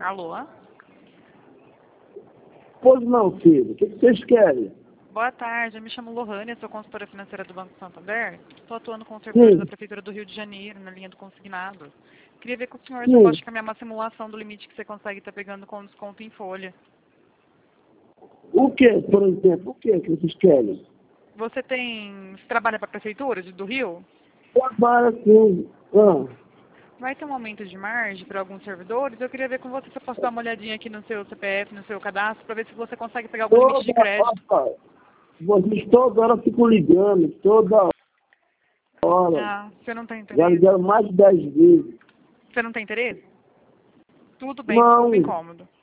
Alô? Pois não, filho. O que vocês querem? Boa tarde, eu me chamo Lohane, sou consultora financeira do Banco Santander. Estou atuando com servidores da Prefeitura do Rio de Janeiro, na linha do consignado. Queria ver com o senhor se eu posso caminhar uma simulação do limite que você consegue estar pegando com desconto em folha. O que, por exemplo? O que vocês querem? Você trabalha para a Prefeitura do Rio? Trabalho assim. Vai ter um aumento de margem para alguns servidores. Eu queria ver com você se eu posso dar uma olhadinha aqui no seu CPF, no seu cadastro, para ver se você consegue pegar algum limite de crédito. Vocês toda hora ficam ligando, toda hora. Ah, você não tem Já interesse? ligaram mais de 10 vezes. Você não tem interesse? Tudo bem, Não. desculpa o incômodo.